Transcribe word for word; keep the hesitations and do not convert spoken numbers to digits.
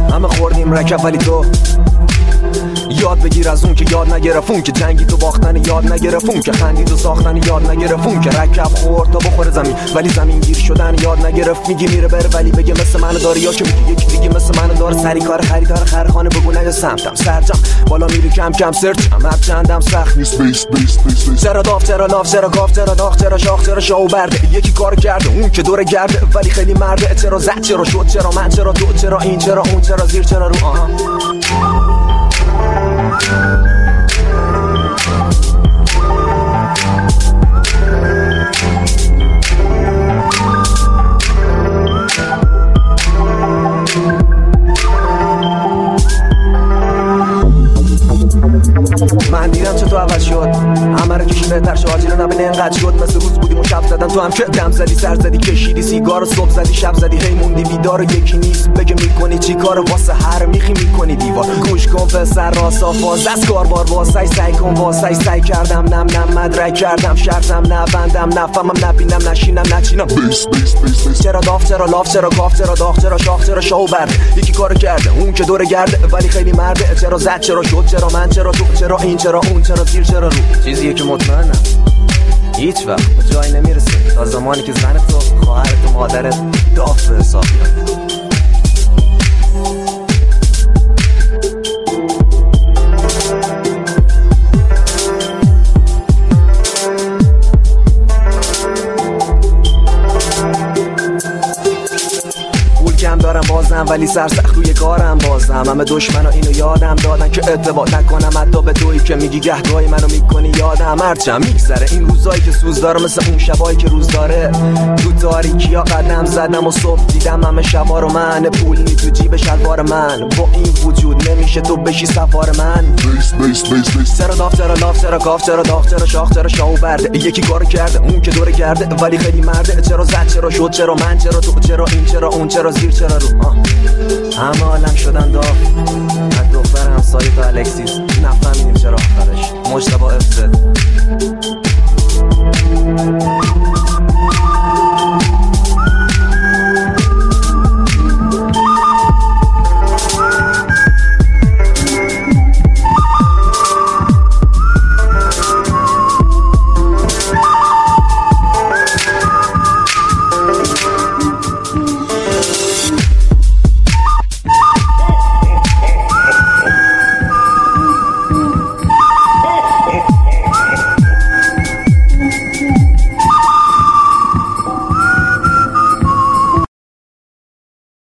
همه خوردیم رکب ولی تو یاد بگیر از اون که یاد نگرفون که جنگی تو باختن یاد نگرفون که خندی تو ساختن یاد نگرفون که رکب خورد تا بخوره زمین ولی زمین گیر شدن یاد نگرفت. میگی میره بره ولی بگه مثل منو داره یا که میگی یکی دیگه مثل منو داره. سری کار خریدار خرخانه بگو نه یا سمتم سرجم بالا میری کم کم سرچم هر چندم سخت نیست. بیس بیس بیس بیس چرا داف چرا لاف چرا گاف چرا داغ چرا شاخ چرا شاو برده. یکی کار کرده اون که دور گرده ولی خیلی مرده. چرا زد چرا شد چرا من چرا تو چرا این چرا اون چرا زیر چرا رو. آها من دیدم چه تو عوض شد همه رو کشی بهتر شد. آجی رو نبینه اینقدر شد مثل روز بودیم و شب زدن تو هم که دم زدی سر زدی کشیدی سیگار صبح زدی شب زدی هی موندی بیدار و یکی نیست بگه میکنی چی کار واسه هر میخی میکنی دیوار. گوش کن پسر راسا فاز از کاربار واسه سعی کن واسه سعی کردم نم نم مدرک کردم شرطم نبندم نفهمم نبینم نشینم نچینم. بیس بیس بیس بیس چرا داف چرا لاف چرا گاف چرا داغ چرا شاخ چرا شاو برده. یکی کار کرده اون که دور گرده ولی خیلی مرده. چرا زد چرا شد چرا من چرا تو چرا این چرا اون چرا زیر چرا رو. چیزیه که مطمئنم هیچ وقت به جایی نمیرسه تا زمانی که زن تو خواهرت و مادرت داف به حساب بیاد. کم دارم بازم ولی سرسخت روی کارم بازم. همه دشمنا اینو یادم دادن که اتباع نکنم حتی به تویی که میگی گهگاهی منو میکنی یادم. هرچند میگذره این روزایی که سوز داره مثل اون شبایی که روز داره. تو تاریکی ها قدم زدم و صبح دیدم همه شبا رو من. پول نی تو جیب شلوار من با این وجود نمیشه تو بشی سفار من. بیس بیس بیس بیس چرا داف چرا لاف چرا گاف چرا داغ چرا شاخ چرا شاو برده. یکی کارو کرده اون که دور گرده ولی خیلی مرده. چرا زد چرا شد چرا من چرا تو چرا این چرا اون چرا زیر چرا رو. همه عالم شدن داغ از دختر همسایه تا الکسیس نفهمیدیم چرا آخرش مجتبی افزد.